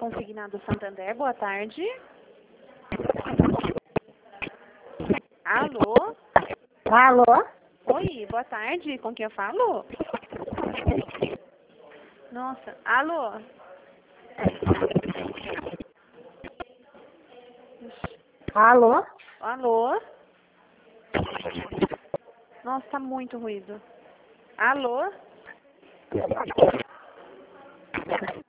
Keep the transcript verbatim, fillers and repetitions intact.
Consignado Santander, boa tarde. Alô? Alô? Oi, boa tarde. Com quem eu falo? Nossa, alô? Alô? Alô? Nossa, tá muito ruído. Alô?